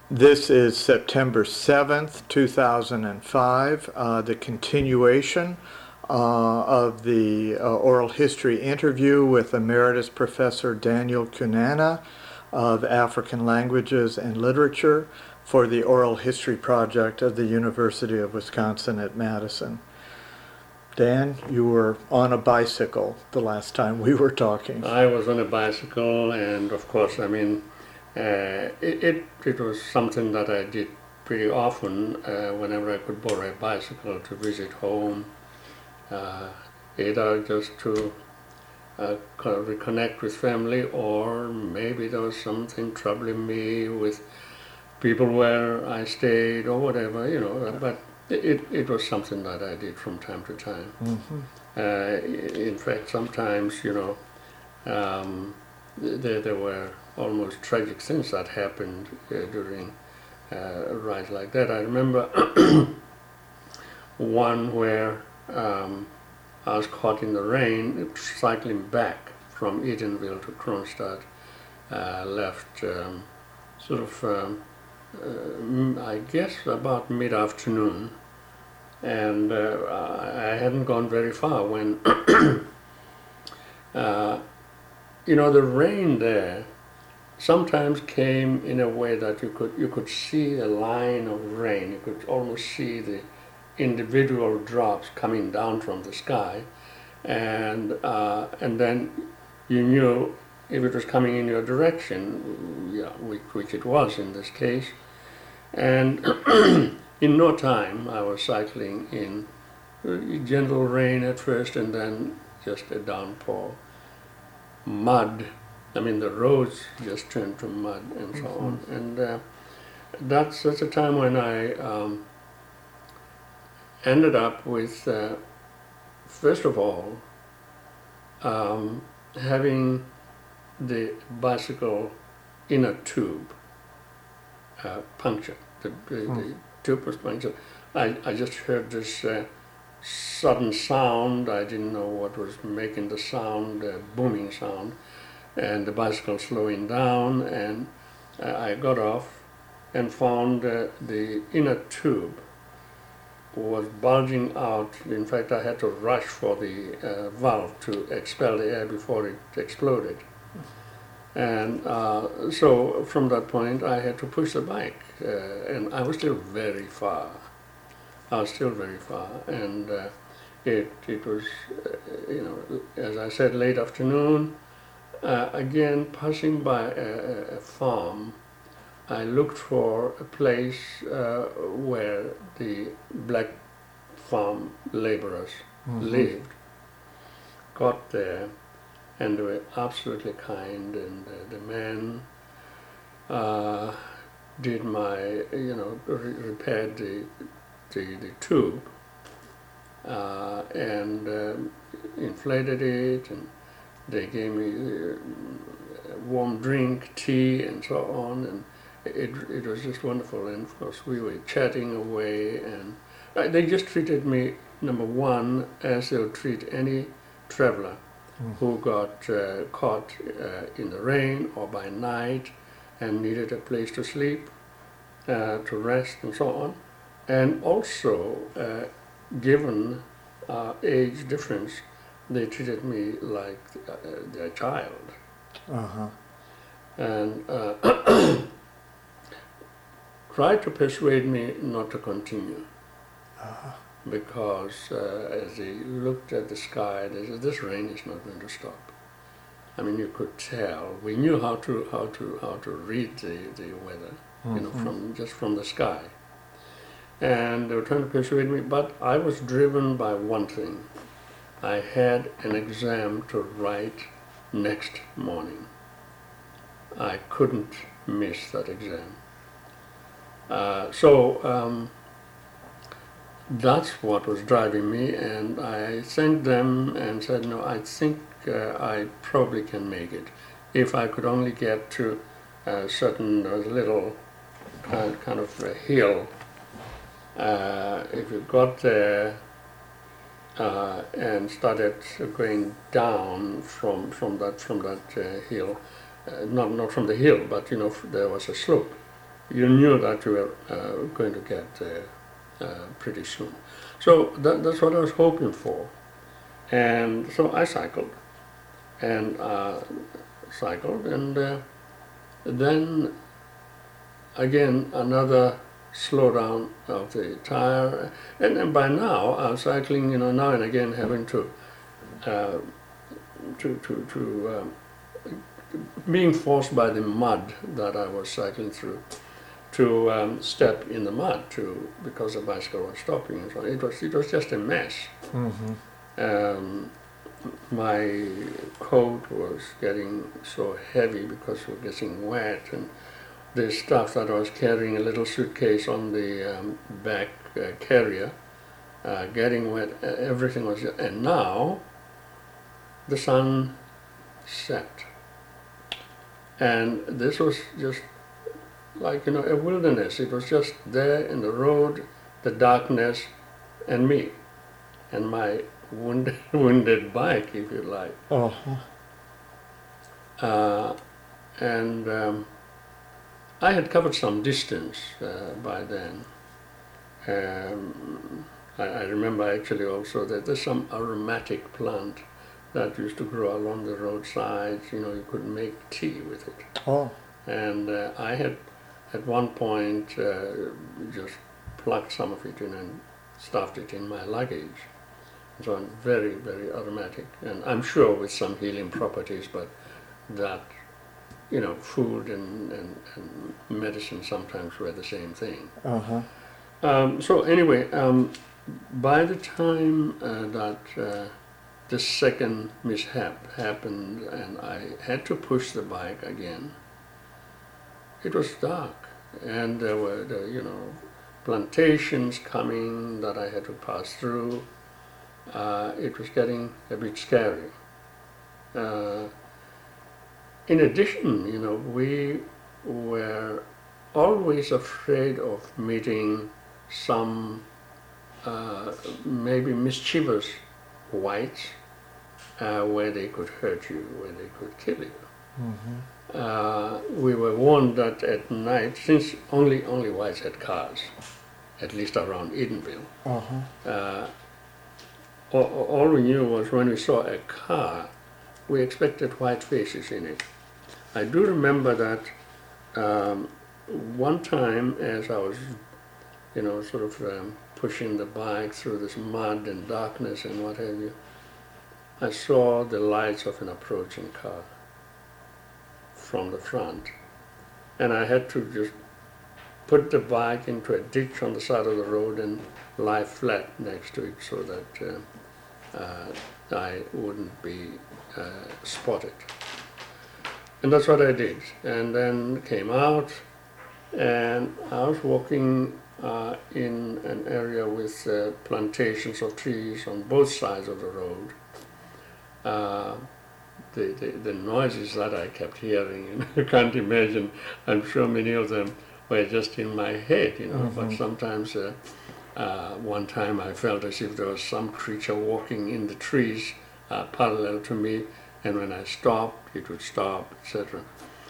This is September 7th, 2005, the continuation of the oral history interview with Emeritus Professor Daniel Kunana of African Languages and Literature for the Oral History Project of the University of Wisconsin at Madison. Dan, you were on a bicycle the last time we were talking. I was on a bicycle, and of course, it was something that I did pretty often whenever I could borrow a bicycle to visit home, either just to kind of reconnect with family, or maybe there was something troubling me with people where I stayed or whatever, but it was something that I did from time to time. Mm-hmm. In fact, sometimes, there were almost tragic things that happened during rides like that. I remember one where I was caught in the rain cycling back from Edenville to Kronstadt. Left I guess about mid-afternoon, and I hadn't gone very far when the rain there sometimes came in a way that you could see a line of rain. You could almost see the individual drops coming down from the sky, and then you knew if it was coming in your direction, which it was in this case. And in no time, I was cycling in gentle rain at first, and then just a downpour. Mud. The roads just turned to mud and so on. And that's a time when I ended up with, first of all, having the bicycle inner tube punctured. The tube was punctured. I just heard this sudden sound. I didn't know what was making the sound, booming sound, and the bicycle slowing down, and I got off and found the inner tube was bulging out. In fact, I had to rush for the valve to expel the air before it exploded. And so from that point, I had to push the bike, and I was still very far. And it was, as I said, late afternoon. Again, passing by a farm, I looked for a place where the black farm laborers lived. Got there, and they were absolutely kind, and the man did repaired the tube and inflated it, and they gave me warm drink, tea, and so on, and it was just wonderful. And of course, we were chatting away, and they just treated me, number one, as they would treat any traveler who got caught in the rain or by night and needed a place to sleep, to rest, and so on. And also, given age difference, they treated me like their child. And tried to persuade me not to continue. Because as they looked at the sky, they said, "This rain is not going to stop." You could tell. We knew how to read the weather, from the sky. And they were trying to persuade me, but I was driven by one thing. I had an exam to write next morning. I couldn't miss that exam. So that's what was driving me, and I thanked them and said, "No, I think I probably can make it. If I could only get to a certain little kind of a hill. If you got there and started going down from that hill, not from the hill, but there was a slope, you knew that you were going to get there pretty soon. So that's what I was hoping for. And so I cycled, and then again another slowdown of the tire, and by now I was cycling, now and again having to being forced by the mud that I was cycling through to step in the mud because the bicycle was stopping, and so it was just a mess. My coat was getting so heavy because it was getting wet, and the stuff that I was carrying, a little suitcase on the back carrier, getting wet, everything was, and now the sun set. And this was just like, a wilderness. It was just there in the road, the darkness, and me, and my wounded bike, if you like. And I had covered some distance by then. I remember actually also that there's some aromatic plant that used to grow along the roadsides. You could make tea with it. And I had at one point just plucked some of it in and stuffed it in my luggage. So very, very aromatic, and I'm sure with some healing properties, but that, food and medicine sometimes were the same thing. So anyway, by the time that the second mishap happened and I had to push the bike again, it was dark, and there were plantations coming that I had to pass through. It was getting a bit scary. In addition, we were always afraid of meeting some maybe mischievous whites where they could hurt you, where they could kill you. We were warned that at night, since only whites had cars, at least around Edenville, all we knew was when we saw a car, we expected white faces in it. I do remember that one time as I was, pushing the bike through this mud and darkness and what have you, I saw the lights of an approaching car from the front. And I had to just put the bike into a ditch on the side of the road and lie flat next to it so that I wouldn't be spotted. And that's what I did. And then came out, and I was walking in an area with plantations of trees on both sides of the road. The noises that I kept hearing, you can't imagine. I'm sure many of them were just in my head, but sometimes one time I felt as if there was some creature walking in the trees parallel to me, and when I stopped, it would stop, etc.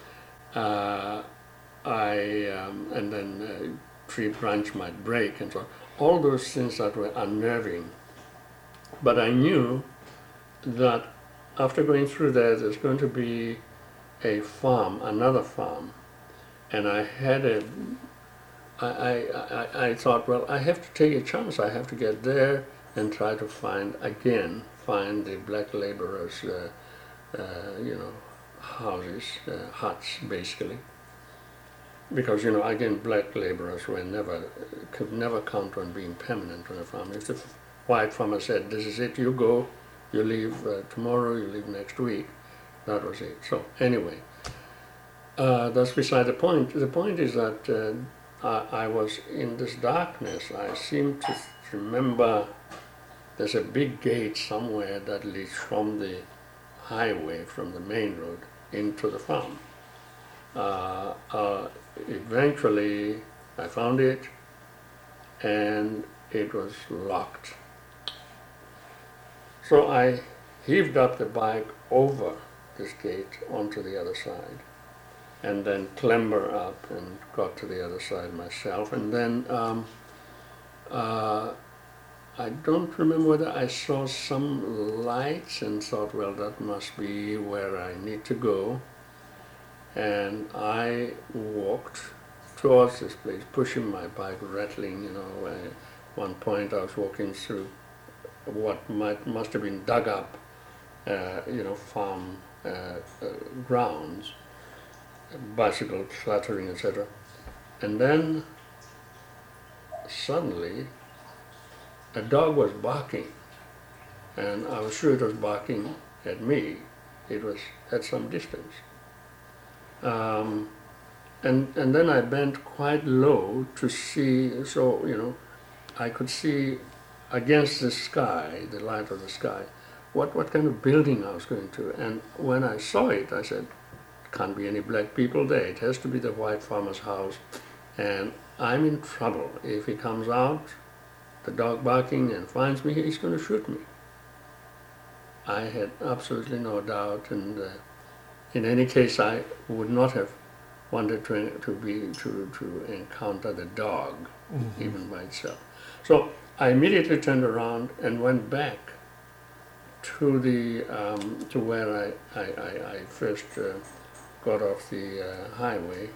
And then a tree branch might break and so on. All those things that were unnerving. But I knew that after going through there's going to be a farm, another farm, and I thought, well, I have to take a chance. I have to get there and try to find the black laborers' houses, huts, basically. Because, again, black laborers could never count on being permanent on a farm. If the white farmer said, this is it, you go, you leave tomorrow, you leave next week, that was it. So anyway, that's beside the point. The point is that I was in this darkness. I seem to remember there's a big gate somewhere that leads from the highway, from the main road, into the farm. Eventually, I found it, and it was locked. So I heaved up the bike over this gate onto the other side. and then clamber up and got to the other side myself. And then I don't remember whether I saw some lights and thought, well, that must be where I need to go. And I walked towards this place, pushing my bike, rattling, you know. At one point I was walking through what must have been dug up, farm grounds, bicycle clattering, etc. And then suddenly a dog was barking, and I was sure it was barking at me. It was at some distance. And then I bent quite low to see, so, you know, I could see against the sky, the light of the sky, what kind of building I was going to. And when I saw it, I said, can't be any black people there. It has to be the white farmer's house. And I'm in trouble. If he comes out, the dog barking, and finds me, he's going to shoot me. I had absolutely no doubt, and in any case, I would not have wanted to encounter the dog, even by itself. So I immediately turned around and went back to the to where I first got off the highway,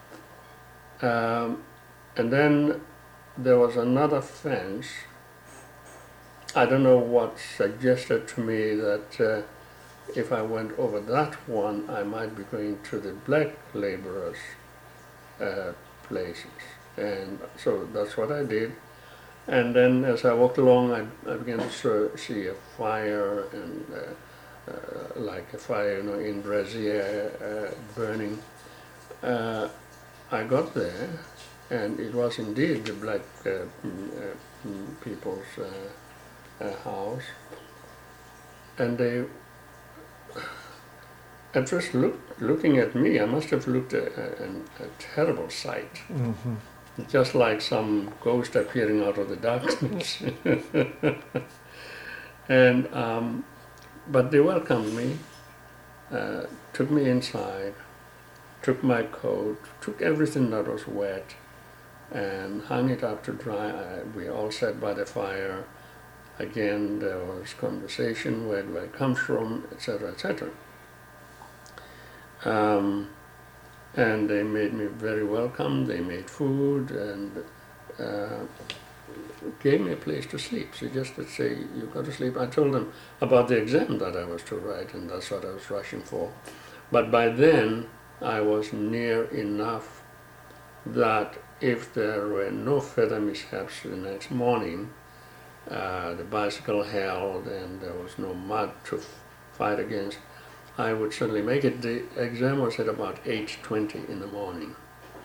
and then there was another fence. I don't know what suggested to me that if I went over that one, I might be going to the black laborers' places. And so that's what I did. And then as I walked along, I began to see a fire, and like a fire, you know, in Brazil, burning. I got there, and it was indeed the black people's house. And they, at first looking at me, I must have looked a terrible sight. Mm-hmm. Just like some ghost appearing out of the darkness. And but they welcomed me, took me inside, took my coat, took everything that was wet, and hung it up to dry. We all sat by the fire. Again, there was conversation, where do I come from, etc., etc. And they made me very welcome. They made food and gave me a place to sleep. So just to say, you got to sleep. I told them about the exam that I was to write, and that's what I was rushing for. But by then, I was near enough that if there were no further mishaps the next morning, the bicycle held and there was no mud to fight against, I would certainly make it. The exam was at about 8:20 in the morning.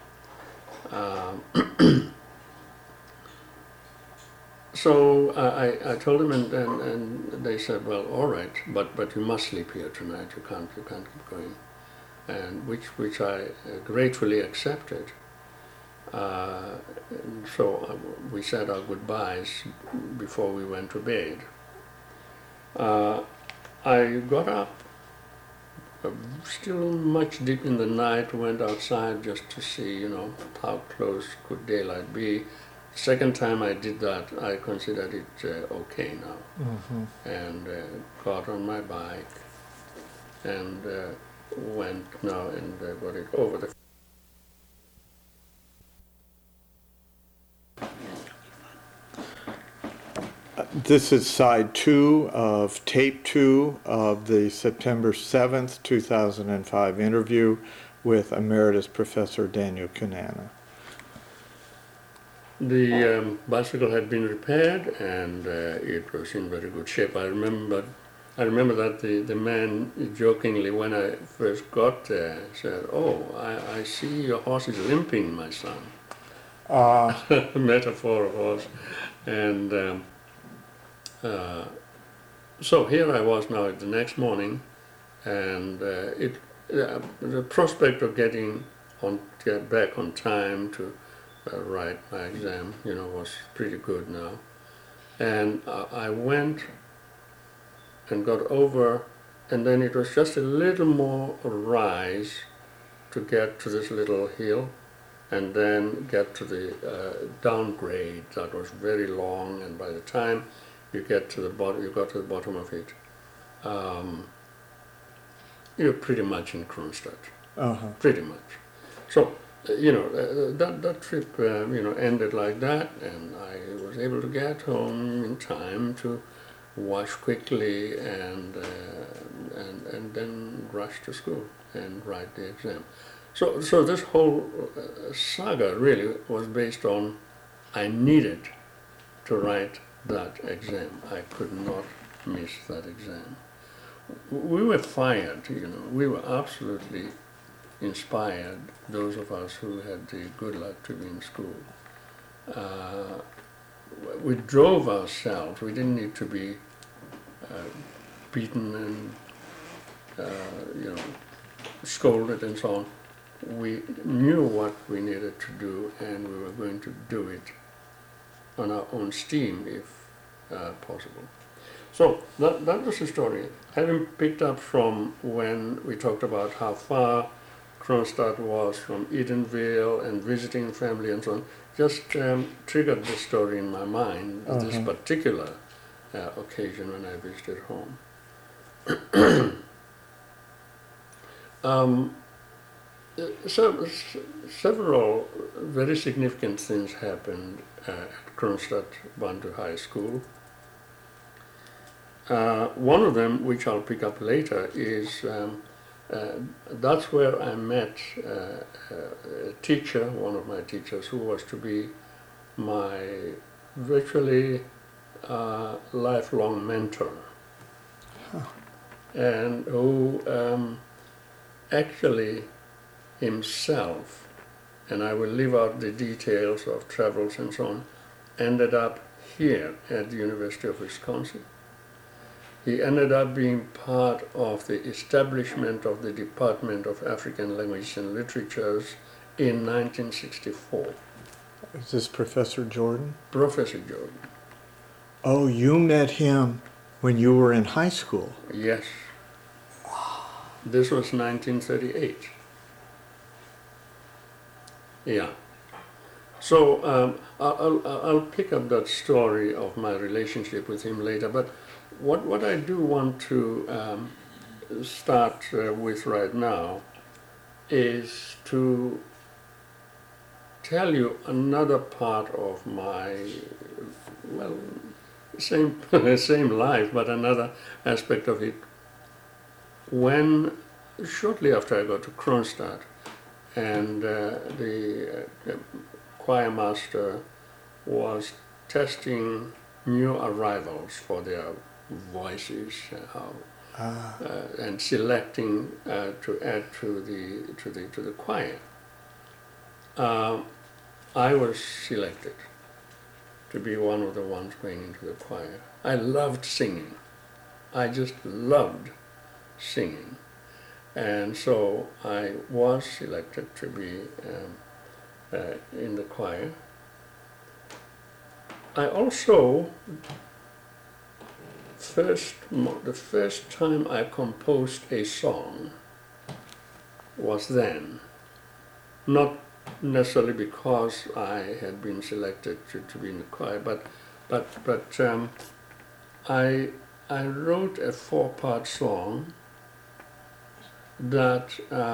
So I told them, and they said, well, all right, but you must sleep here tonight. You can't keep going, and which I gratefully accepted. So we said our goodbyes before we went to bed. I got up. Still much deep in the night, went outside just to see, you know, how close could daylight be. Second time I did that, I considered it okay now. Mm-hmm. And got on my bike and went now and got it over the. This is side 2 of tape 2 of the September 7th, 2005 interview with Emeritus Professor Daniel Kunana. The bicycle had been repaired, and it was in very good shape. I remember that the man jokingly, when I first got there, said, "Oh, I see your horse is limping, my son." Metaphor, of course. And so here I was now the next morning, and the prospect of getting back on time to write my exam, you know, was pretty good now. And I went and got over, and then it was just a little more rise to get to this little hill and then get to the downgrade that was very long, and by the time you get to the bottom, you got to the bottom of it, you're pretty much in Kronstadt, pretty much. So, that trip, ended like that, and I was able to get home in time to wash quickly and then rush to school and write the exam. So this whole saga really was based on I needed to write that exam. I could not miss that exam. We were fired, we were absolutely inspired, those of us who had the good luck to be in school. We drove ourselves. We didn't need to be beaten and scolded and so on. We knew what we needed to do, and we were going to do it on our own steam if possible. So that was the story. Having picked up from when we talked about how far Kronstadt was from Edenville and visiting family and so on, just triggered this story in my mind, this particular occasion when I visited home. So several very significant things happened at Kronstadt Bantu High School. One of them, which I'll pick up later, is that's where I met a teacher, one of my teachers, who was to be my virtually lifelong mentor, and who actually himself, and I will leave out the details of travels and so on, ended up here at the University of Wisconsin. He ended up being part of the establishment of the Department of African Languages and Literatures in 1964. Is this Professor Jordan? Professor Jordan. Oh, you met him when you were in high school? Yes. This was 1938. Yeah. So I'll pick up that story of my relationship with him later, but what I do want to start with right now is to tell you another part of my, same life, but another aspect of it. When, shortly after I got to Kronstadt, and the choir master was testing new arrivals for their voices, and selecting to add to the choir. I was selected to be one of the ones going into the choir. I loved singing. I just loved singing. And so I was selected to be in the choir. I also, the first time I composed a song was then, not necessarily because I had been selected to be in the choir, but I wrote a 4-part song that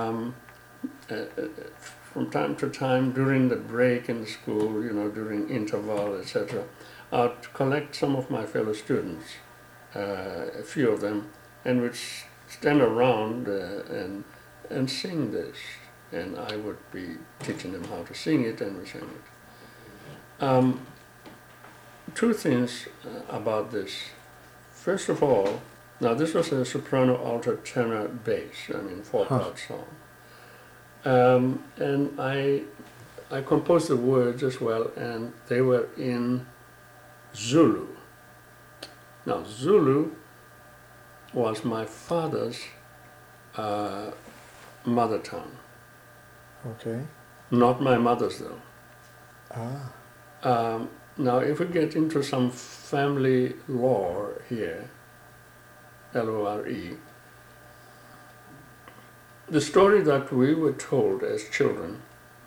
from time to time during the break in the school, during interval, etc., I'd collect some of my fellow students, a few of them, and we'd stand around and sing this. And I would be teaching them how to sing it, and we sang it. Two things about this. First of all, now this was a soprano, alto, tenor, bass, 4-part song. And I composed the words as well, and they were in Zulu. Now, Zulu was my father's mother tongue. Okay. Not my mother's, though. Now, if we get into some family lore here, Lore, the story that we were told as children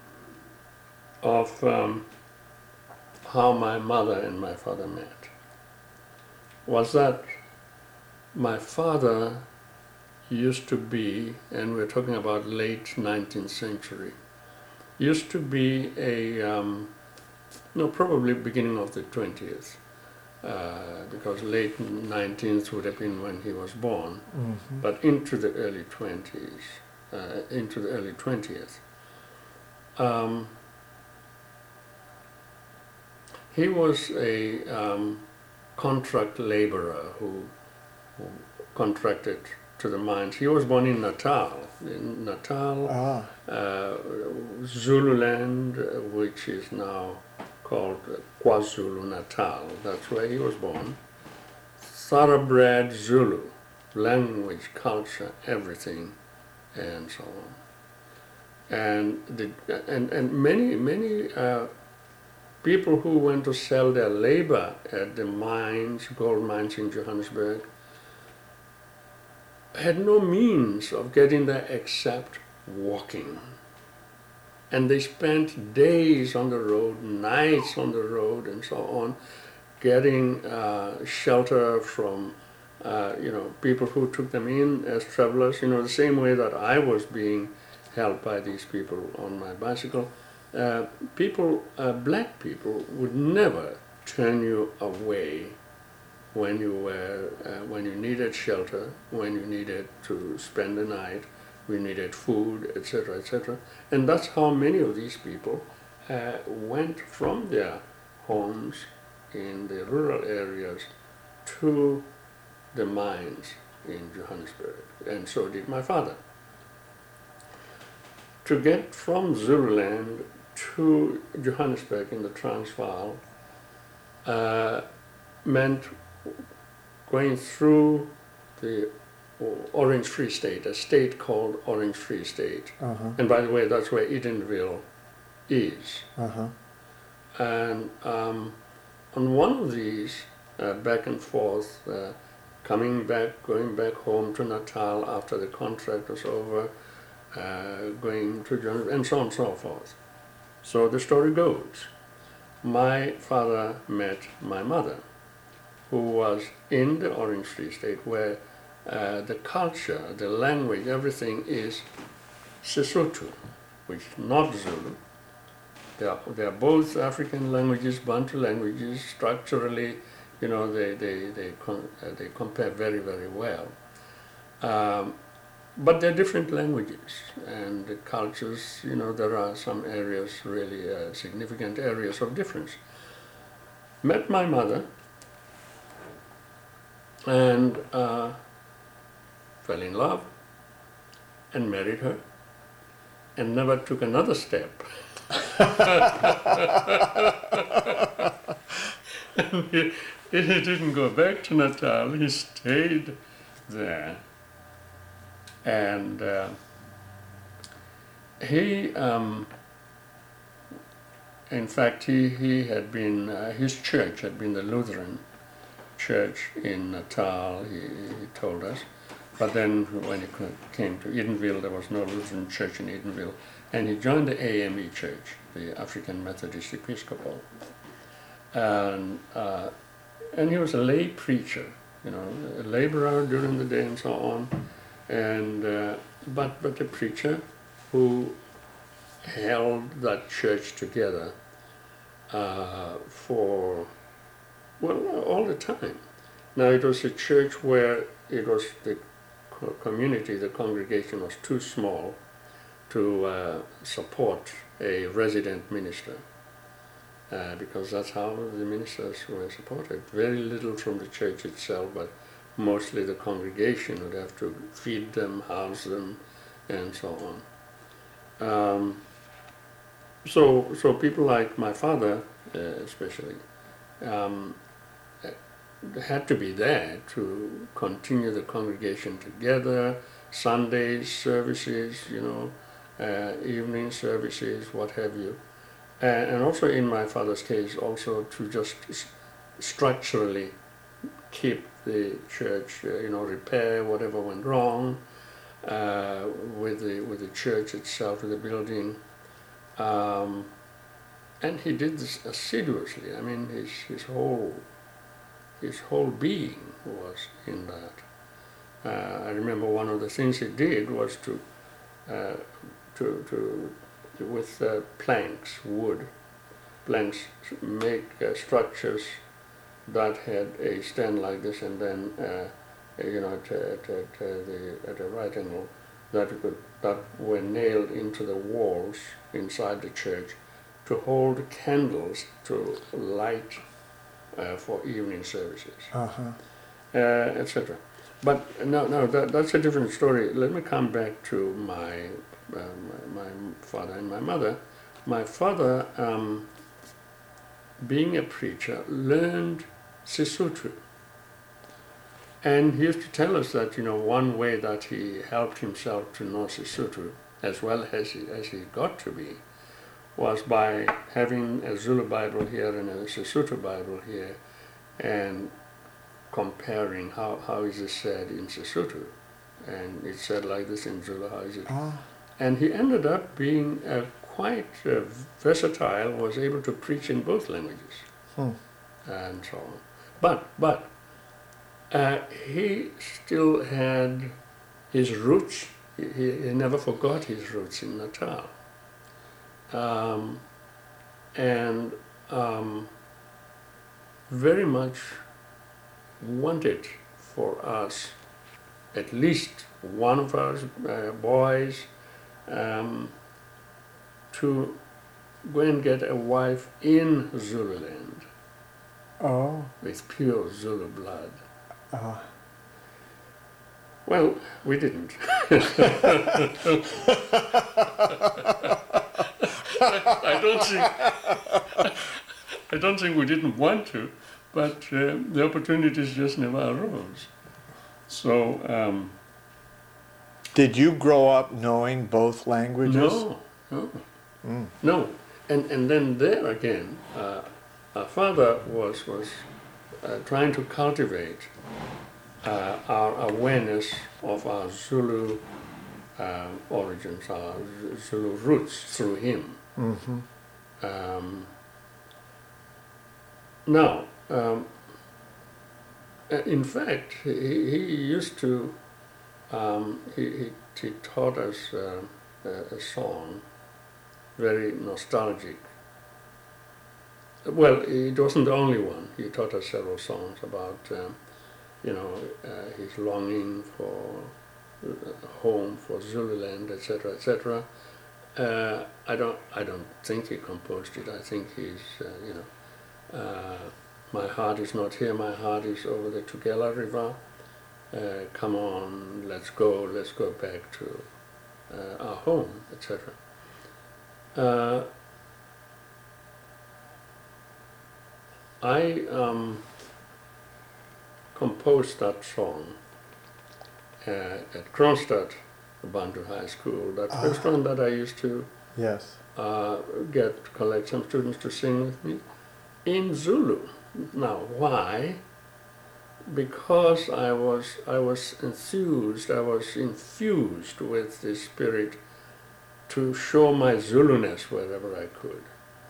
of how my mother and my father met was that my father used to be, and we're talking about late 19th century, used to be probably beginning of the 20th, because late 19th would have been when he was born, but into the early 20s, into the early 20th. He was a contract laborer who contracted to the mines. He was born in Natal, Zululand, which is now called KwaZulu-Natal. That's where he was born. Thoroughbred Zulu, language, culture, everything, and so on. And many people who went to sell their labor at the mines, gold mines in Johannesburg, had no means of getting there except walking. And they spent days on the road, nights on the road, and so on, getting shelter from people who took them in as travelers, the same way that I was being helped by these people on my bicycle. Black people would never turn you away when you needed shelter, when you needed to spend the night, we needed food, etc., etc. And that's how many of these people went from their homes in the rural areas to the mines in Johannesburg, and so did my father. To get from Zululand to Johannesburg in the Transvaal meant going through the Orange Free State, a state called Orange Free State. And by the way, that's where Edenville is. And on one of these, back and forth, going back home to Natal after the contract was over, going to Johannesburg, and so on and so forth. So the story goes, my father met my mother, who was in the Orange Free State, where the culture, the language, everything is Sesotho, which is not Zulu. They are both African languages, Bantu languages. Structurally, they compare very, very well. But they're different languages, and the cultures, there are some areas, really significant areas of difference. Met my mother, and fell in love, and married her, and never took another step. He didn't go back to Natal, he stayed there. And he had been, his church had been the Lutheran church in Natal, he told us. But then when he came to Edenville, there was no Lutheran church in Edenville. And he joined the AME church, the African Methodist Episcopal. And he was a lay preacher, a laborer during the day and so on. And but a preacher who held that church together for all the time. Now it was a church where it was the community, the congregation was too small to support a resident minister, because that's how the ministers were supported. Very little from the church itself, but mostly the congregation would have to feed them, house them, and so on. So people like my father, especially, had to be there to continue the congregation together, Sundays services, evening services, what have you. And also in my father's case, also to just structurally keep the church, repair whatever went wrong, with the church itself, with the building, and he did this assiduously. I mean, his whole being was in that. I remember one of the things he did was to with planks, wood planks, make structures that had a stand like this, and then at a right angle that were nailed into the walls inside the church to hold candles to light for evening services, etc. But no, that's a different story. Let me come back to my father and my mother. My father, being a preacher, learned Sesotho. And he used to tell us that, one way that he helped himself to know Sesotho, as well as he got to be, was by having a Zulu Bible here and a Sesotho Bible here, and comparing how is it said in Sesotho, and it's said like this in Zulu, how is it? And he ended up being quite versatile, was able to preach in both languages, and so on. But he still had his roots. He never forgot his roots in Natal, and very much wanted for us, at least one of our boys, to go and get a wife in Zululand, with pure Zulu blood. Well, we didn't. I don't think we didn't want to, but the opportunities just never arose. So. Did you grow up knowing both languages? No. And then there again, our father was trying to cultivate our awareness of our Zulu origins, our Zulu roots through him. Now, in fact, he used to, he taught us a song, very nostalgic. Well, it wasn't the only one. He taught us several songs about, his longing for home, for Zululand, etc., etc. I don't think he composed it. I think he's, my heart is not here. My heart is over the Tugela River. Come on, let's go back to our home, etc. I composed that song at Kronstadt Bantu High School. That first one that I used to collect some students to sing with me in Zulu. Now, why? Because I was enthused, I was infused with the spirit to show my Zuluness wherever I could.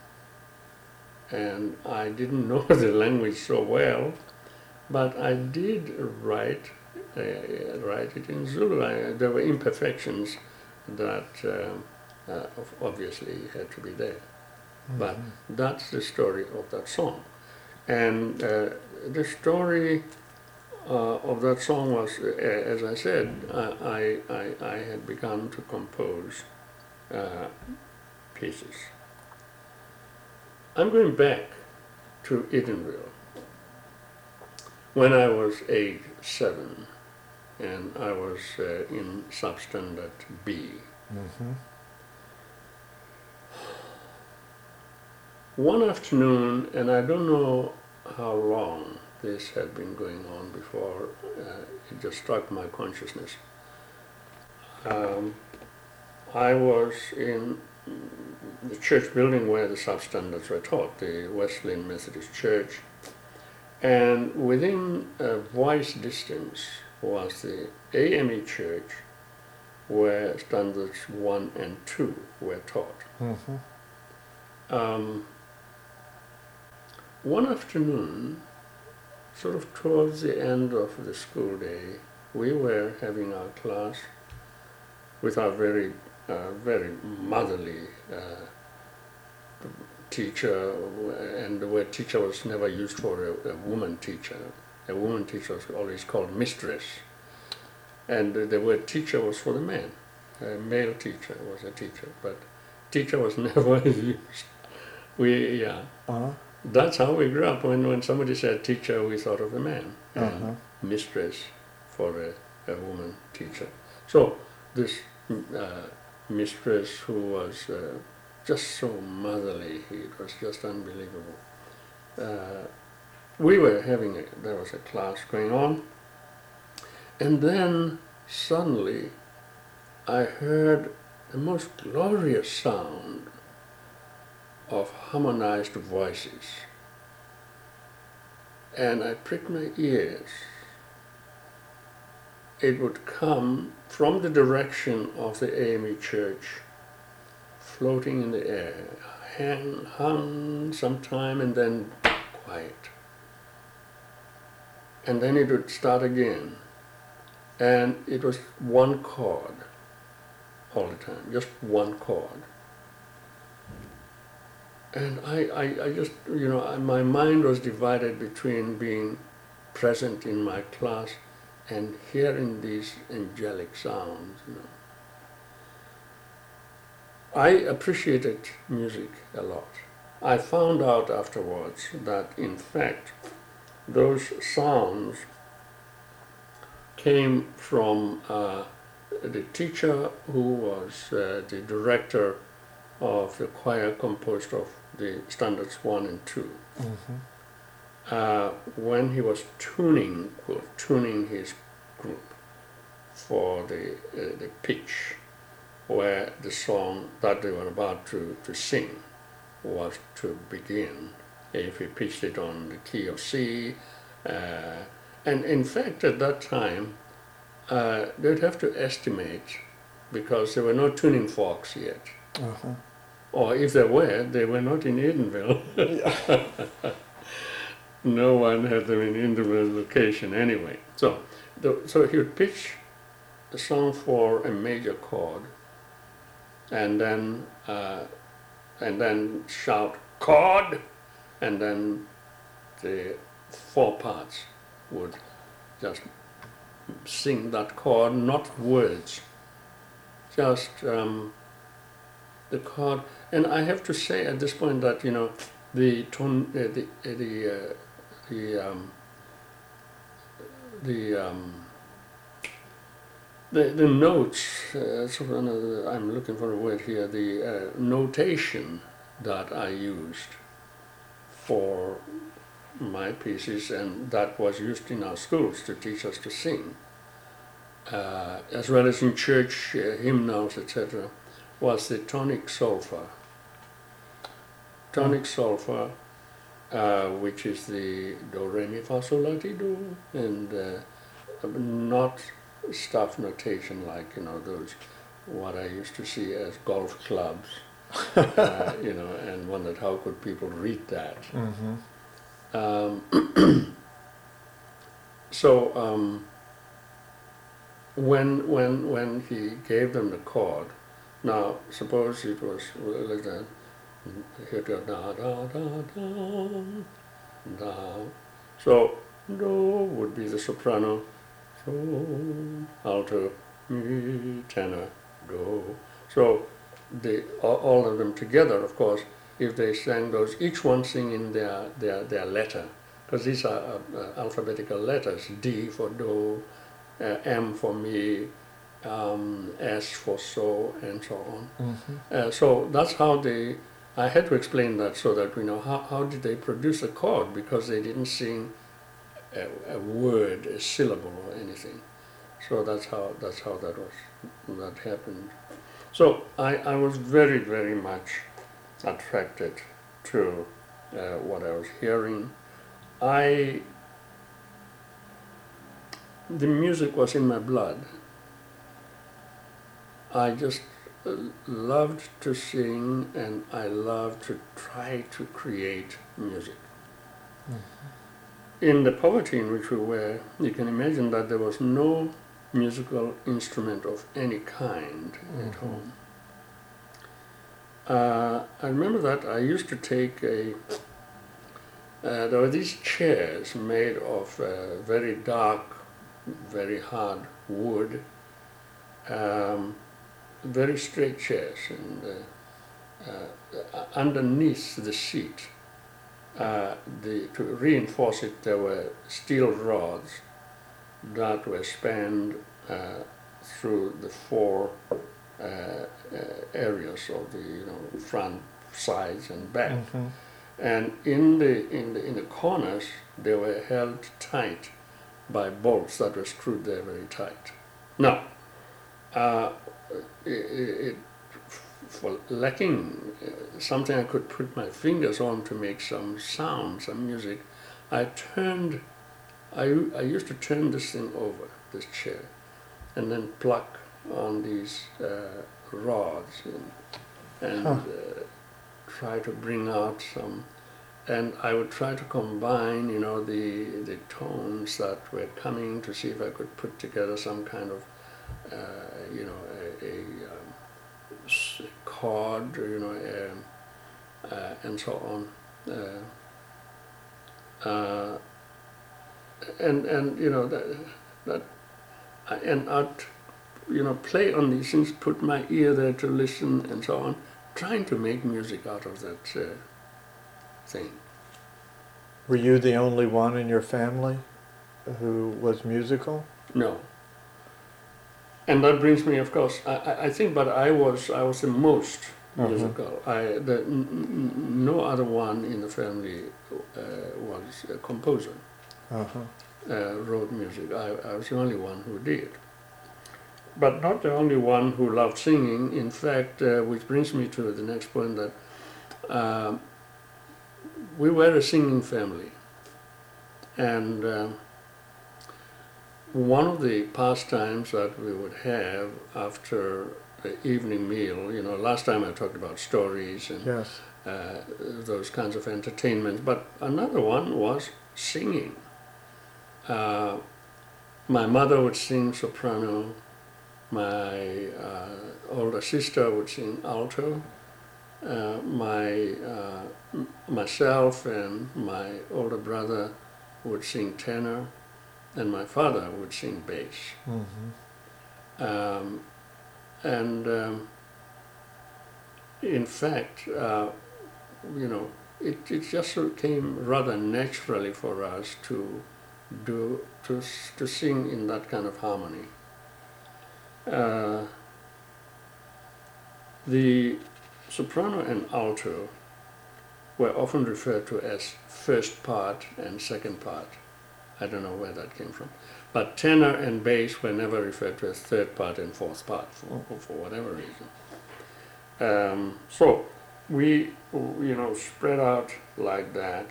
And I didn't know the language so well, but I did write it in Zulu. There were imperfections that obviously had to be there. But that's the story of that song. And the story of that song was, as I said, I had begun to compose pieces. I'm going back to Edenville when I was age 7, and I was in substandard B. One afternoon, and I don't know how long this had been going on before it just struck my consciousness. I was in the church building where the substandards were taught, the Wesleyan Methodist Church, and within a voice distance was the AME Church where standards 1 and 2 were taught. One afternoon, sort of towards the end of the school day, we were having our class with our very motherly teacher, and the word teacher was never used for a woman teacher. A woman teacher was always called mistress, and the word teacher was for the man. A male teacher was a teacher, but teacher was never used. That's how we grew up. When somebody said teacher, we thought of a man, and mistress for a woman teacher. So this mistress, who was just so motherly, it was just unbelievable. There was a class going on, and then suddenly I heard the most glorious sound of harmonized voices, and I pricked my ears. It would come from the direction of the AME church, floating in the air, hung some time and then quiet. And then it would start again, and it was one chord all the time, just one chord. And I just, my mind was divided between being present in my class and hearing these angelic sounds. I appreciated music a lot. I found out afterwards that, in fact, those sounds came from the teacher who was the director of the choir composed of the standards 1 and 2. When he was tuning his group for the pitch where the song that they were about to sing was to begin, if he pitched it on the key of C, and in fact at that time they'd have to estimate, because there were no tuning forks yet. Or if there were, they were not in Edenville. No one had them in Edenville location anyway. So he would pitch the song for a major chord, and then shout chord, and then the 4 parts would just sing that chord, not words, just the chord. And I have to say at this point that the tone, the notes. I'm looking for a word here. The notation that I used for my pieces, and that was used in our schools to teach us to sing, as well as in church hymnals, etc., was the tonic solfa. Tonic solfa, which is the do, re, mi, fa, sol, la, ti, do, and not staff notation like those what I used to see as golf clubs, and wondered how could people read that. So when he gave them the chord, now suppose it was like that, here to da da da da da. So do would be the soprano, so alto, mi, tenor, do. So all of them together, of course, if they sang those, each one singing their letter, because these are alphabetical letters: D for do, M for mi, S for so, and so on. So that's how I had to explain that so that we know how did they produce a chord, because they didn't sing a word, a syllable, or anything. So that's how that happened. So I was very, very much attracted to what I was hearing. The music was in my blood. I just loved to sing, and I loved to try to create music. In the poverty in which we were, you can imagine that there was no musical instrument of any kind at home. I remember that I used to take there were these chairs made of very dark, very hard wood, very straight chairs, and underneath the seat, to reinforce it, there were steel rods that were spanned through the four areas of the front, sides, and back. And in the corners, they were held tight by bolts that were screwed there very tight. Now, for lacking something I could put my fingers on to make some sound, some music, I used to turn this thing over, this chair, and then pluck on these rods and try to bring out some, and I would try to combine, the tones that were coming to see if I could put together some kind of, a chord, and so on, and I'd play on these things, put my ear there to listen, and so on, trying to make music out of that thing. Were you the only one in your family who was musical? No. And that brings me, of course, I think, but I was the most musical. No other one in the family was a composer, wrote music. I was the only one who did. But not the only one who loved singing. In fact, which brings me to the next point, that we were a singing family. And one of the pastimes that we would have after the evening meal, last time I talked about stories and Yes. Those kinds of entertainments, but another one was singing. My mother would sing soprano, my older sister would sing alto, myself and my older brother would sing tenor, and my father would sing bass. In fact, it just sort of came rather naturally for us to sing in that kind of harmony. The soprano and alto were often referred to as first part and second part. I don't know where that came from. But tenor and bass were never referred to as third part and fourth part for whatever reason. So we, spread out like that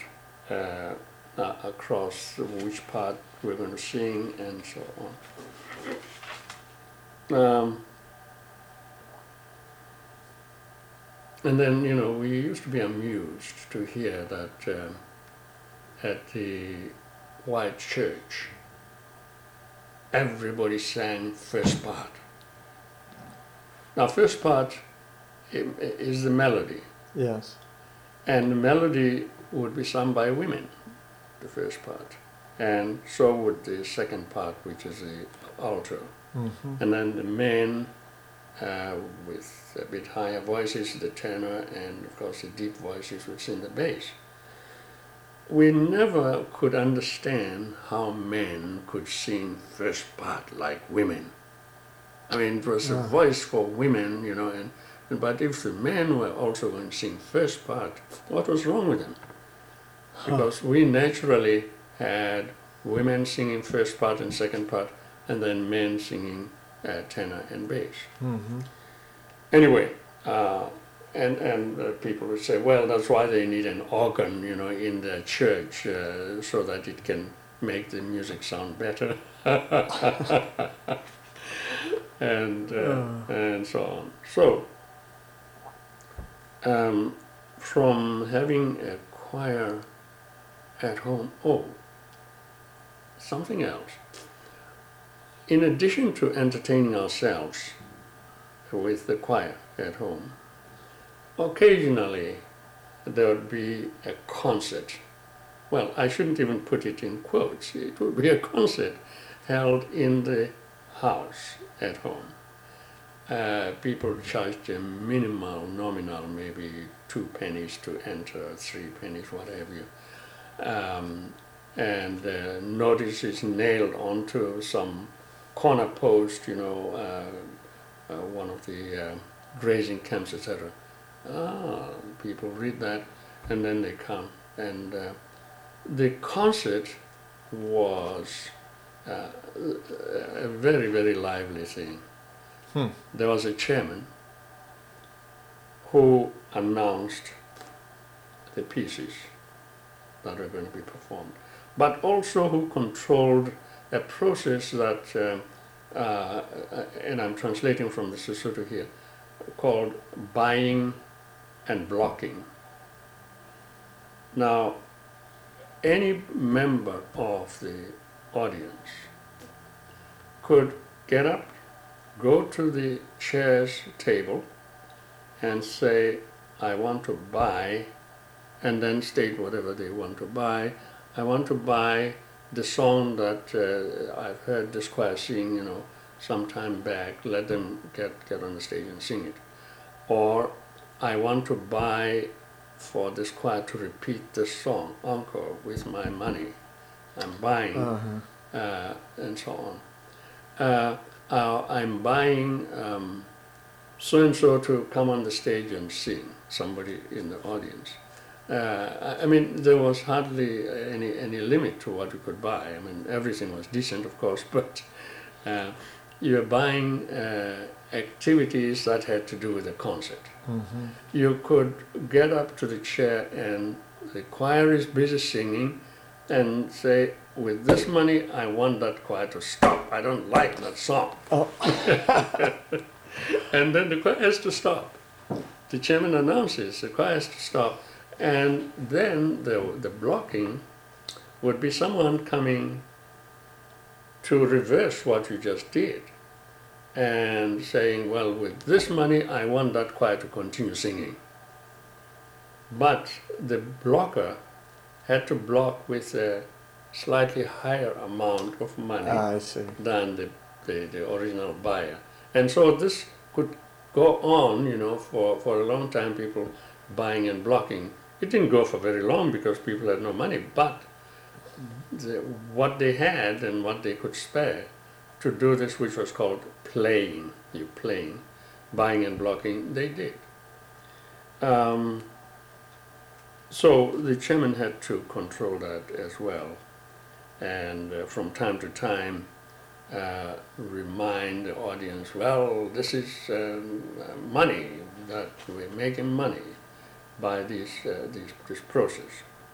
across which part we're going to sing and so on. And then, we used to be amused to hear that at the white church, everybody sang first part. Now, first part is the melody. Yes. And the melody would be sung by women, the first part. And so would the second part, which is the alto. And then the men with a bit higher voices, the tenor, and of course the deep voices would sing the bass. We never could understand how men could sing first part like women. I mean, it was a voice for women, but if the men were also going to sing first part, what was wrong with them? Because we naturally had women singing first part and second part, and then men singing tenor and bass. Anyway, and people would say, well, that's why they need an organ, in the church, so that it can make the music sound better. and so on. So, from having a choir at home, something else. In addition to entertaining ourselves with the choir at home, occasionally there would be a concert. Well, I shouldn't even put it in quotes. It would be a concert held in the house at home. People charged a minimal, nominal, maybe 2 pennies to enter, 3 pennies, whatever. And notice is nailed onto some corner post, one of the grazing camps, etc. People read that, and then they come. And the concert was a very, very lively thing. There was a chairman who announced the pieces that were going to be performed, but also who controlled a process that, and I'm translating from the Sesotho here, called buying and blocking. Now, any member of the audience could get up, go to the chair's table and say, I want to buy, and then state whatever they want to buy. I want to buy the song that I've heard this choir sing, some time back. Let them get on the stage and sing it. Or I want to buy for this choir to repeat this song, encore, with my money. I'm buying, and so on. I'm buying so-and-so to come on the stage and sing, somebody in the audience. There was hardly any limit to what you could buy. Everything was decent, of course, but you were buying activities that had to do with the concert. Mm-hmm. You could get up to the chair and the choir is busy singing and say, with this money, I want that choir to stop. I don't like that song. Oh. And then the choir has to stop. The chairman announces the choir has to stop. And then the blocking would be someone coming to reverse what you just did and saying, well, with this money, I want that choir to continue singing. But the blocker had to block with a slightly higher amount of money than the original buyer. And so this could go on, for a long time, people buying and blocking. It didn't go for very long because people had no money, but what they had and what they could spare to do this, which was called playing, buying and blocking, they did. So the chairman had to control that as well, and from time to time remind the audience, well, this is money, that we're making money by this process.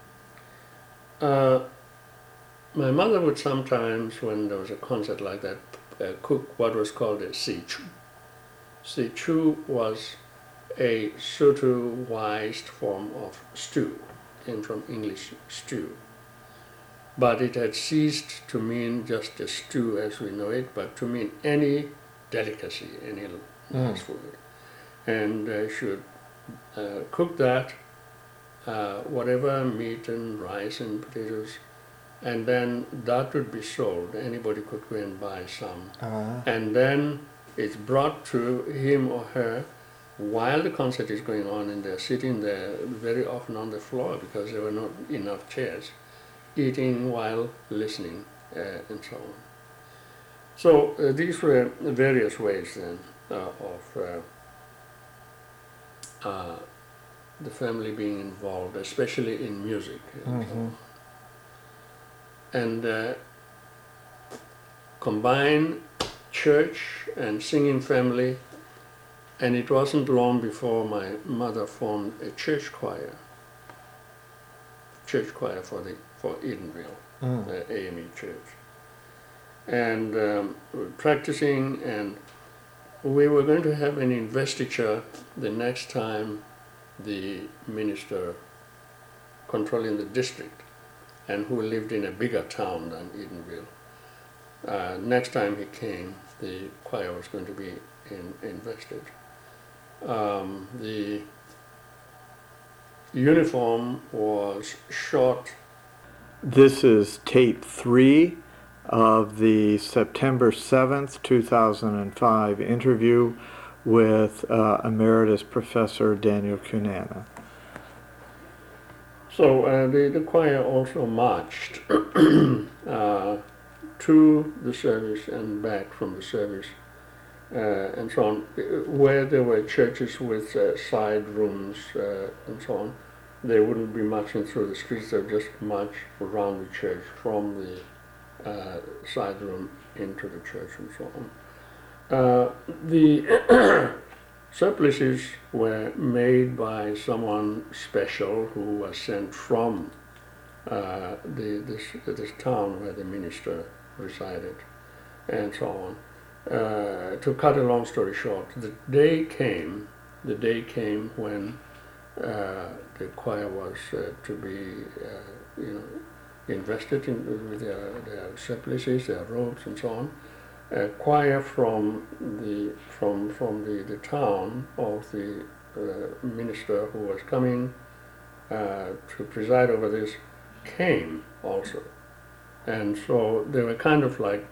My mother would sometimes, when there was a concert like that, cook what was called a sechu. Sechu was a Sotho-wized form of stew, came from English stew. But it had ceased to mean just a stew as we know it, but to mean any delicacy, any nice food. And she would cook that, whatever meat and rice and potatoes, and then that would be sold. Anybody could go and buy some. And then it's brought to him or her while the concert is going on, and they're sitting there very often on the floor because there were not enough chairs, eating while listening, and so on. So these were various ways then of the family being involved, especially in music. And combine church and singing family, and it wasn't long before my mother formed a church choir for Edenville, AME Church, and practicing, and we were going to have an investiture the next time the minister controlling the district, and who lived in a bigger town than Edenville. Next time he came, the choir was going to be invested. The uniform was short. This is tape 3 of the September 7th, 2005 interview with Emeritus Professor Daniel Cunana. So the choir also marched to the service and back from the service and so on, where there were churches with side rooms and so on. They wouldn't be marching through the streets, they would just march around the church from the side room into the church and so on. The surplices were made by someone special who was sent from this town where the minister resided and so on. To cut a long story short, the day came when the choir was to be invested with their surplices, their robes and so on. A choir from the town of the minister who was coming to preside over this came also, and so they were kind of like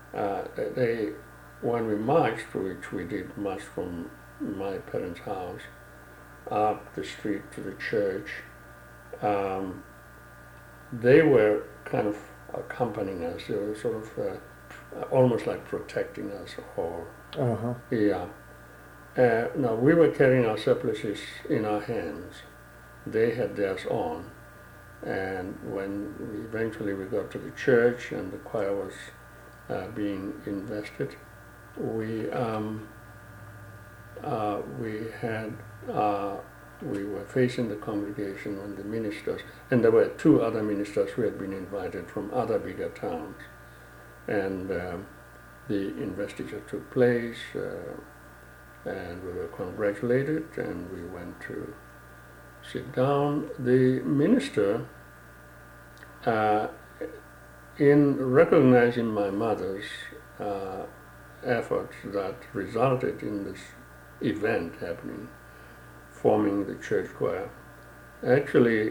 when we marched, which we did march from my parents' house up the street to the church. They were kind of accompanying us. They were sort of almost like protecting us, or yeah. Now we were carrying our surplices in our hands. They had theirs on, and when eventually we got to the church and the choir was being invested, we were facing the congregation when the ministers, and there were 2 other ministers who had been invited from other bigger towns, and the investiture took place, and we were congratulated, and we went to sit down. The minister, in recognizing my mother's efforts that resulted in this event happening, forming the church choir, actually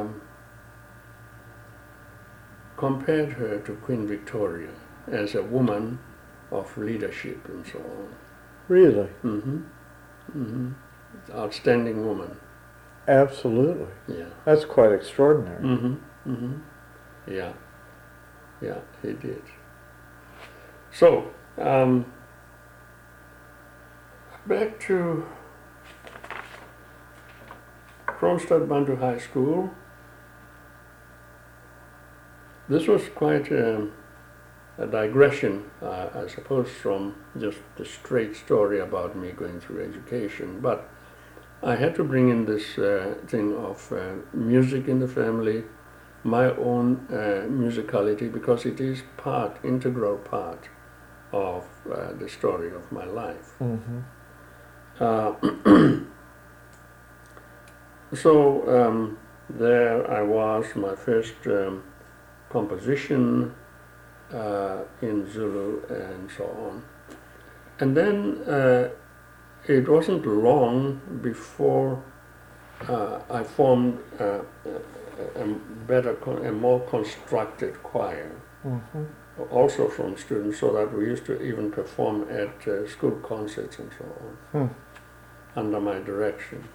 compared her to Queen Victoria as a woman of leadership and so on. Really? Mm-hmm. Mm-hmm. Outstanding woman. Absolutely. Yeah. That's quite extraordinary. Mm-hmm. Mm-hmm. Yeah. Yeah, he did. So, back to Kronstadt Bantu High School. This was quite a digression, I suppose, from just the straight story about me going through education, but I had to bring in this thing of music in the family, my own musicality, because it is integral part of the story of my life. Mm-hmm. So there I was, my first composition in Zulu and so on. And then it wasn't long before I formed a more constructed choir, Mm-hmm. also from students, so that we used to even perform at school concerts and so on, under my direction.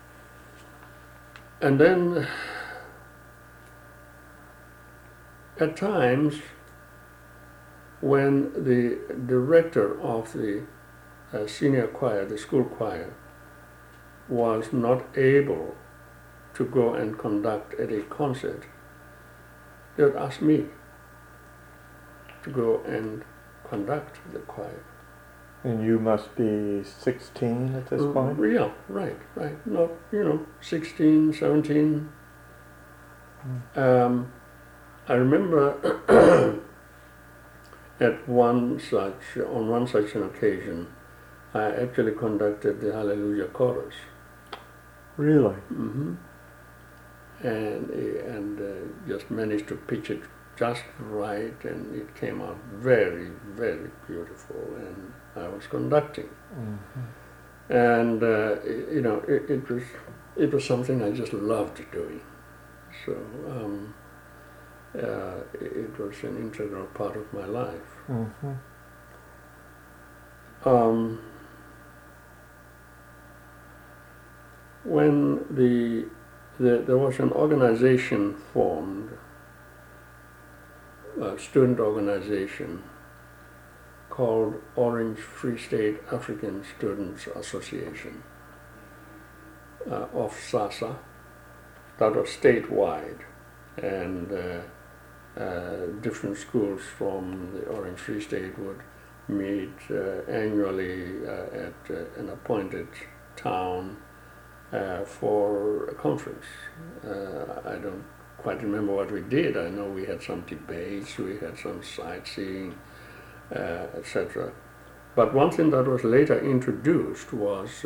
And then at times when the director of the senior choir, the school choir, was not able to go and conduct at a concert, they would ask me to go and conduct the choir. And you must be 16 at this point? Yeah, right. Not, 16, 17. I remember on one such an occasion, I actually conducted the Hallelujah Chorus. Really? Mm-hmm. And just managed to pitch it just right, and it came out very, very beautiful, and I was conducting. Mm-hmm. And it was something I just loved doing. So it was an integral part of my life. Mm-hmm. When there was an organization formed, a student organization called Orange Free State African Students Association of SASA, that was statewide, and different schools from the Orange Free State would meet annually at an appointed town for a conference. I don't quite remember what we did. I know we had some debates, we had some sightseeing, etc. But one thing that was later introduced was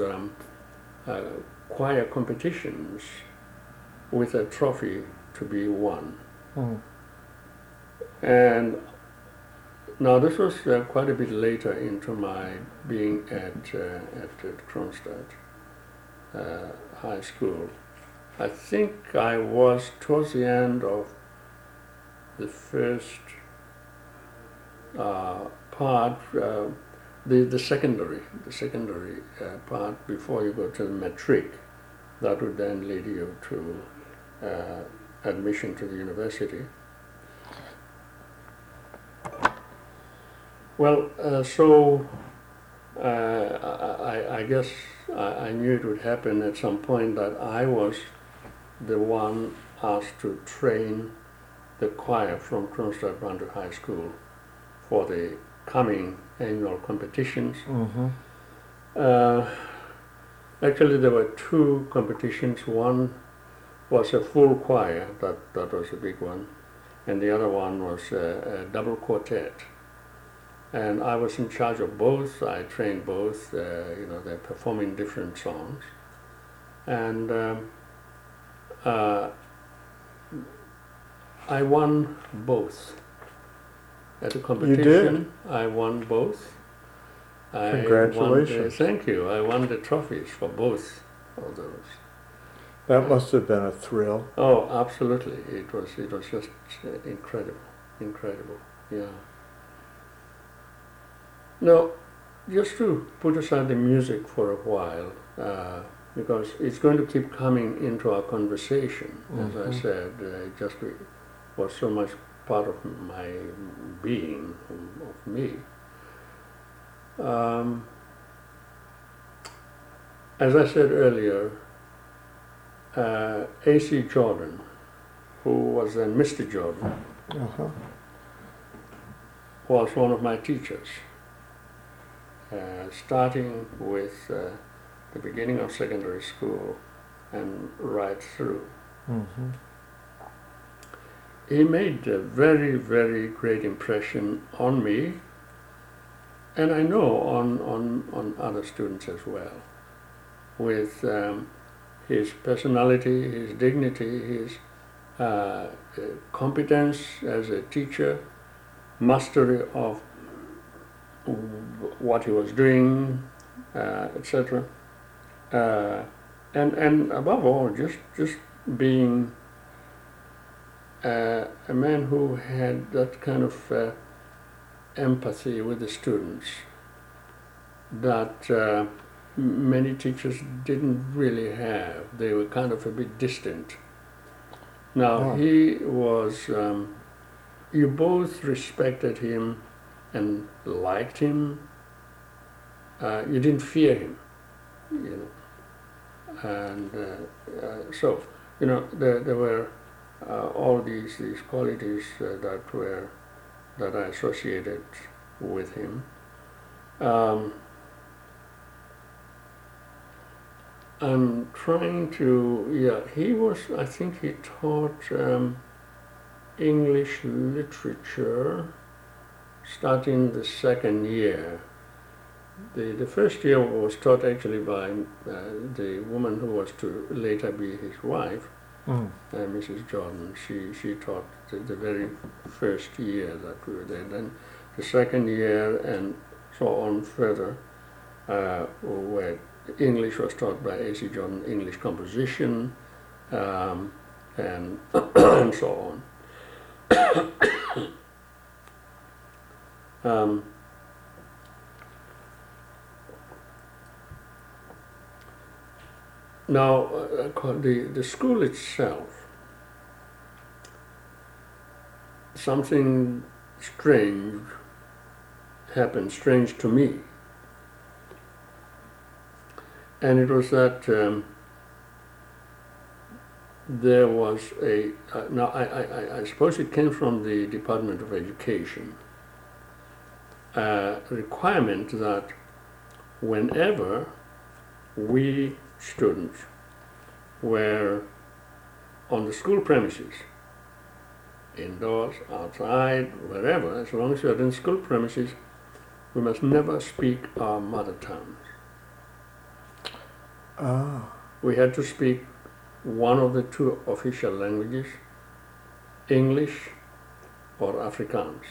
choir competitions with a trophy to be won. Mm. And now this was quite a bit later into my being at Kronstadt High School. I think I was towards the end of the first part, the secondary part before you go to the matric. That would then lead you to admission to the university. Well, I guess I knew it would happen at some point that I was the one asked to train the choir from Kronstadt Brandenburg High School for the coming annual competitions. Mm-hmm. Actually, there were two competitions. One was a full choir, that was a big one, and the other one was a double quartet. And I was in charge of both. I trained both. They're performing different songs, and I won both. At the competition, You did? I won both. Congratulations. Thank you. I won the trophies for both of those. That must have been a thrill. Oh, absolutely. It was just incredible. Yeah. Now, just to put aside the music for a while, because it's going to keep coming into our conversation, as I said, it just was so much part of my being, of me. As I said earlier, A.C. Jordan, who was then Mr. Jordan, was one of my teachers. Starting with the beginning of secondary school and right through. Mm-hmm. He made a very, very great impression on me, and I know on other students as well, with his personality, his dignity, his competence as a teacher, mastery of what he was doing, etc. And above all, just being a man who had that kind of empathy with the students that many teachers didn't really have. They were kind of a bit distant. Now, he was, you both respected him and liked him. You didn't fear him, and so there were all these qualities that I associated with him. I'm trying to, I think he taught English literature starting the second year. The first year was taught actually by the woman who was to later be his wife, Mrs. Jordan. She taught the very first year that we were there. Then the second year and so on further, where English was taught by A.C. Jordan, English composition, and and so on. Now, the school itself, something strange happened, strange to me. And it was that there was a, now I suppose it came from the Department of Education, requirement that whenever we students were on the school premises, indoors, outside, wherever, as long as we are in school premises, we must never speak our mother tongues. We had to speak one of the two official languages, English or Afrikaans.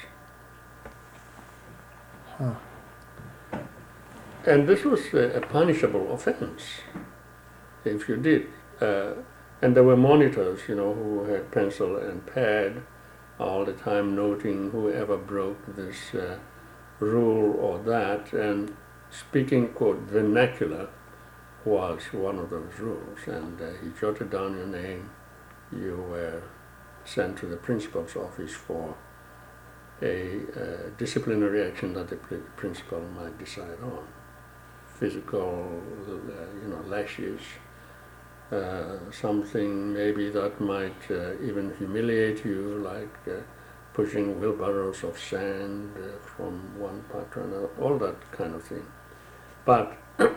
And this was a punishable offense if you did. And there were monitors, who had pencil and pad all the time noting whoever broke this rule or that, and speaking, quote, vernacular was one of those rules. And he jotted down your name. You were sent to the principal's office for a disciplinary action that the principal might decide on. Physical, lashes, something maybe that might even humiliate you, like pushing wheelbarrows of sand from one part to another, all that kind of thing. But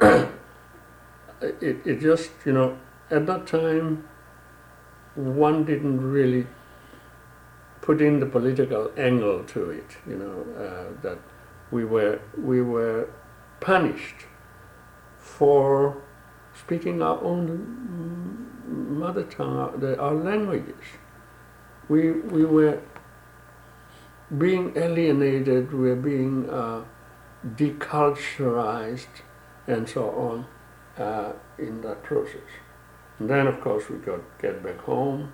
it just, at that time, one didn't really put in the political angle to it, that we were punished for speaking our own mother tongue, our languages. We were being alienated, we were being deculturized, and so on in that process. And then, of course, we get back home.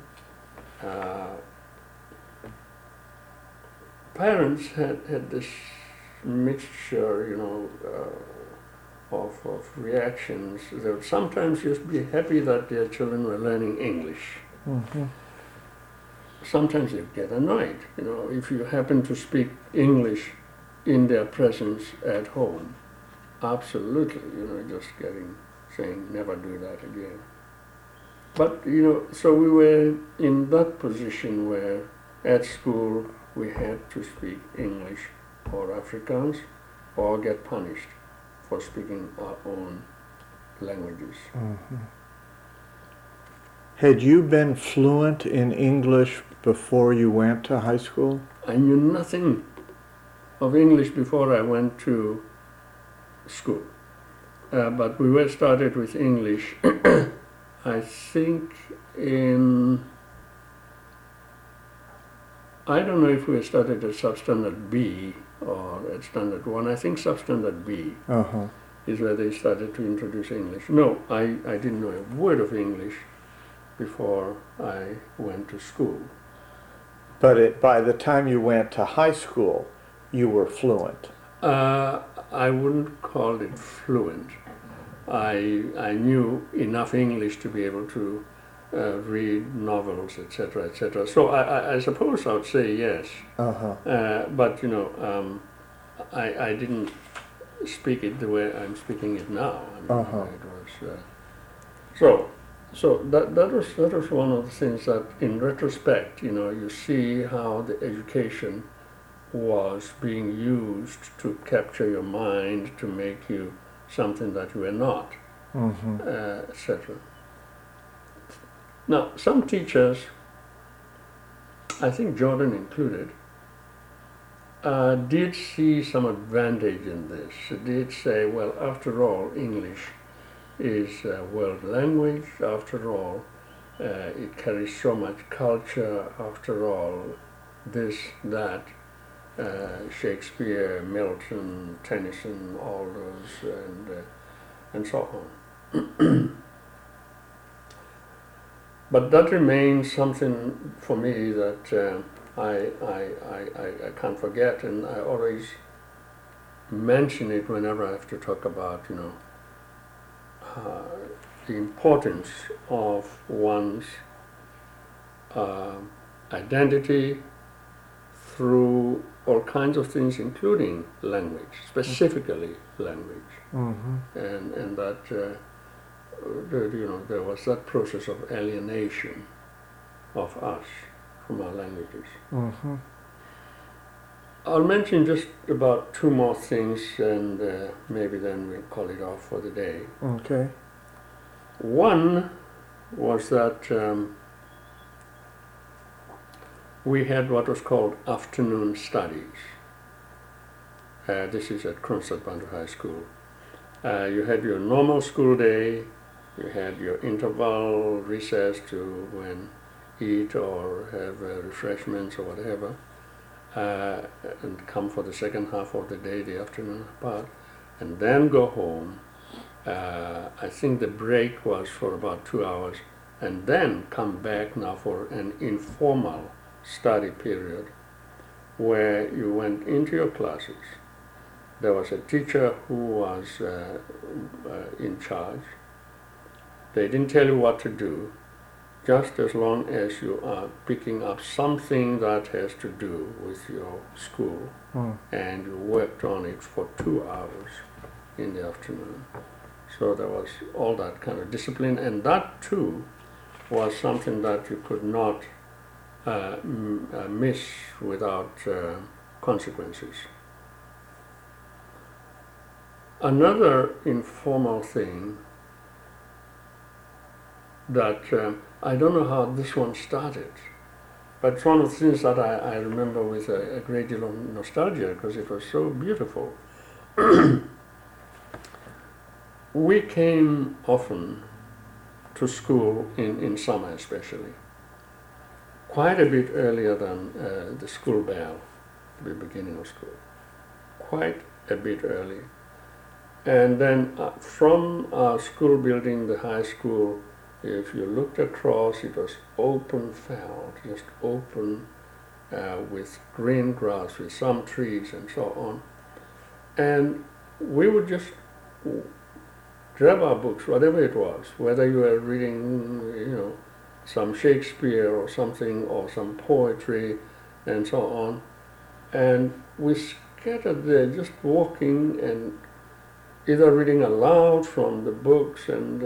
Parents had this mixture, of reactions. They would sometimes just be happy that their children were learning English. Mm-hmm. Sometimes they'd get annoyed, if you happen to speak English in their presence at home. Absolutely, just saying never do that again. But, so we were in that position where at school we had to speak English or Afrikaans or get punished for speaking our own languages. Mm-hmm. Had you been fluent in English before you went to high school? I knew nothing of English before I went to school. But we were started with English, I think I don't know if we started at substandard B or at standard 1. I think substandard B is where they started to introduce English. No, I didn't know a word of English before I went to school. But by the time you went to high school, you were fluent. I wouldn't call it fluent. I knew enough English to be able to read novels, etc., etc. So I suppose I would say yes. But I didn't speak it the way I'm speaking it now. It was so that was one of the things that, in retrospect, you see how the education was being used to capture your mind, to make you something that you were not, etc. Now, some teachers, I think Jordan included, did see some advantage in this. It did say, well, after all, English is a world language. After all, it carries so much culture. After all, this, that, Shakespeare, Milton, Tennyson, all those, and so on. But that remains something for me that I can't forget, and I always mention it whenever I have to talk about, the importance of one's identity through all kinds of things, including language, specifically language, and that there was that process of alienation of us from our languages. I'll mention just about two more things, and maybe then we'll call it off for the day. Okay. One was that we had what was called afternoon studies. This is at Kronstadt Bantu High School. You had your normal school day, you had your interval recess to when eat or have refreshments or whatever, and come for the second half of the day, the afternoon part, and then go home. I think the break was for about 2 hours, and then come back now for an informal study period where you went into your classes. There was a teacher who was in charge. They didn't tell you what to do, just as long as you are picking up something that has to do with your school, and you worked on it for 2 hours in the afternoon. So there was all that kind of discipline, and that too was something that you could not miss without consequences. Another informal thing that I don't know how this one started, but it's one of the things that I remember with a great deal of nostalgia because it was so beautiful. We came often to school in summer especially, quite a bit earlier than the school bell, the beginning of school, quite a bit early. And then from our school building, the high school, if you looked across, it was open field, just open with green grass, with some trees and so on. And we would just grab our books, whatever it was, whether you were reading, some Shakespeare or something, or some poetry and so on. And we scattered there, just walking and either reading aloud from the books, and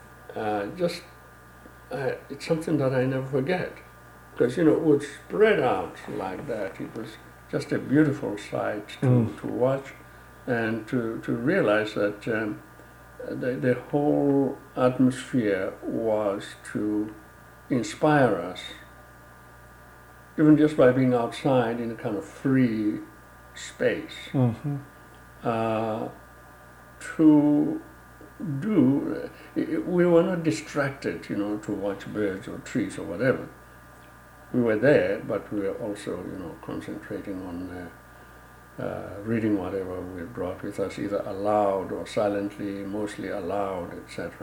it's something that I never forget, because it would spread out like that. It was just a beautiful sight to watch, and to realize that the whole atmosphere was to inspire us, even just by being outside in a kind of free space, to do. We were not distracted, to watch birds or trees or whatever. We were there, but we were also, concentrating on reading whatever we brought with us, either aloud or silently, mostly aloud, etc.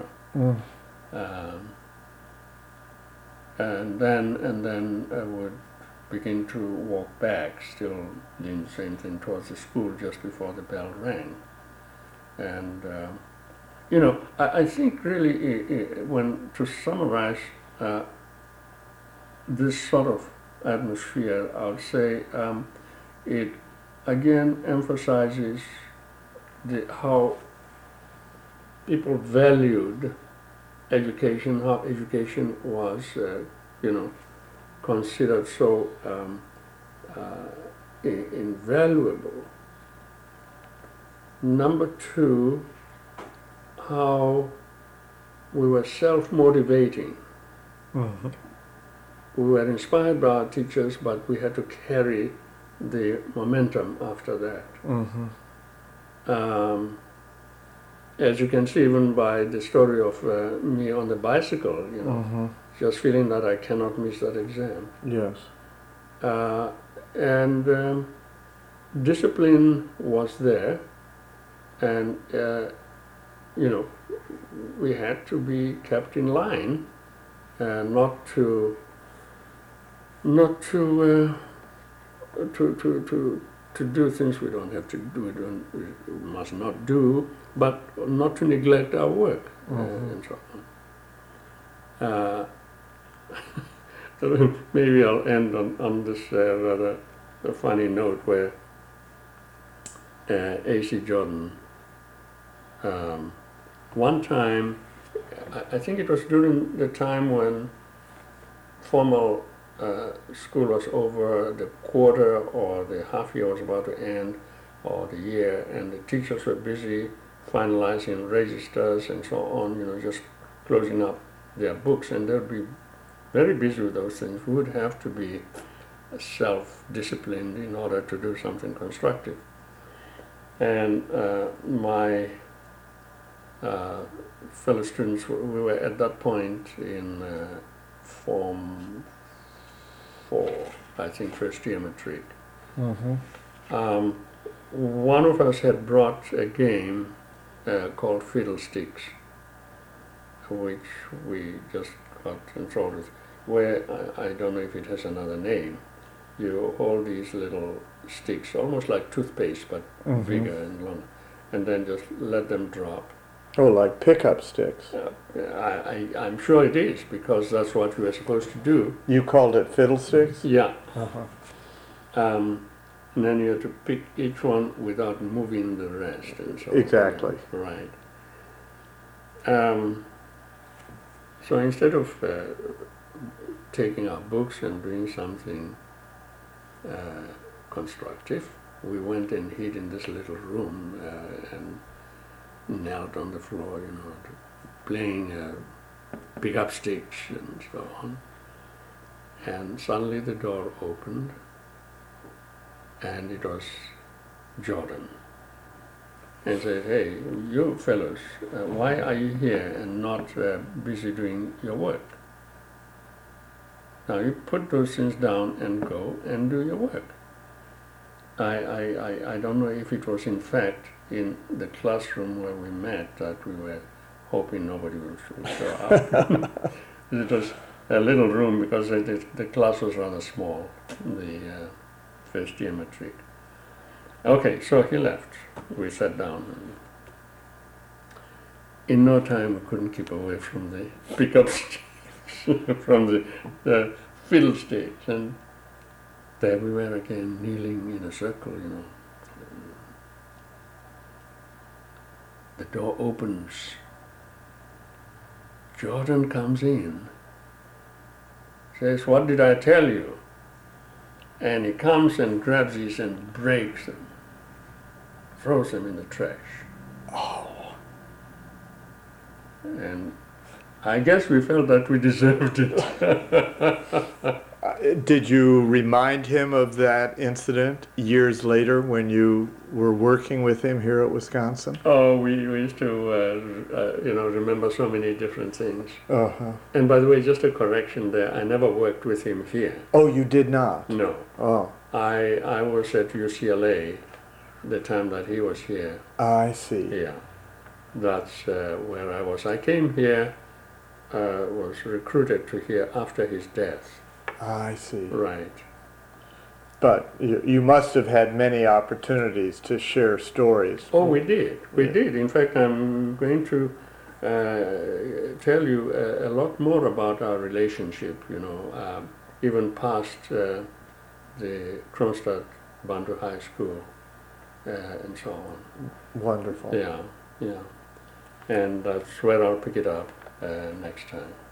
And then I would begin to walk back, still doing the same thing towards the school just before the bell rang. And I think really, when to summarize this sort of atmosphere, I would say it again emphasizes how people valued education, how education was, considered so invaluable. Number two, how we were self-motivating. We were inspired by our teachers, but we had to carry the momentum after that. Mm-hmm. As you can see, even by the story of me on the bicycle, Mm-hmm. just feeling that I cannot miss that exam. Yes. And discipline was there, and we had to be kept in line, not to do things we don't have to do, we must not do, but not to neglect our work. Mm-hmm. And so on. So maybe I'll end on this rather funny note where A.C. Jordan, one time, I think it was during the time when formal school was over, the quarter or the half year was about to end, or the year, and the teachers were busy finalizing registers and so on, just closing up their books, and they'd be very busy with those things. We would have to be self-disciplined in order to do something constructive. And my fellow students, we were at that point in Form 4, I think, first year matric. Mm-hmm. One of us had brought a game called Fiddlesticks, which we just got enthralled with, where I don't know if it has another name. You hold these little sticks, almost like toothpaste, but Mm-hmm. bigger and longer, and then just let them drop. Oh, like pickup sticks. I'm sure it is, because that's what we were supposed to do. You called it fiddlesticks? Yeah. Uh-huh. And then you have to pick each one without moving the rest, and so Exactly. on. Right. So instead of taking our books and doing something constructive, we went and hid in this little room and knelt on the floor, playing pick-up sticks and so on. And suddenly the door opened, and it was Jordan. And said, "Hey, you fellows, why are you here and not busy doing your work? Now you put those things down and go and do your work." I don't know if it was in fact in the classroom where we met that we were hoping nobody would show up. It was a little room because the class was rather small, the first year matric. Okay, so he left. We sat down. In no time, we couldn't keep away from the pickup sticks, from the fiddlesticks, and there we were again, kneeling in a circle, The door opens. Jordan comes in, says, "What did I tell you?" And he comes and grabs these and breaks them, throws them in the trash. Oh. And I guess we felt that we deserved it. Did you remind him of that incident years later when you were working with him here at Wisconsin? Oh, we used to, remember so many different things. Uh-huh. And by the way, just a correction there, I never worked with him here. Oh, you did not? No. Oh. I was at UCLA the time that he was here. I see. Yeah. That's where I was. I came here, was recruited to here after his death. I see. Right. But you must have had many opportunities to share stories. Oh, we did. We did. In fact, I'm going to tell you a lot more about our relationship, even past the Kronstadt Bantu High School and so on. Wonderful. Yeah. And that's where I'll pick it up next time.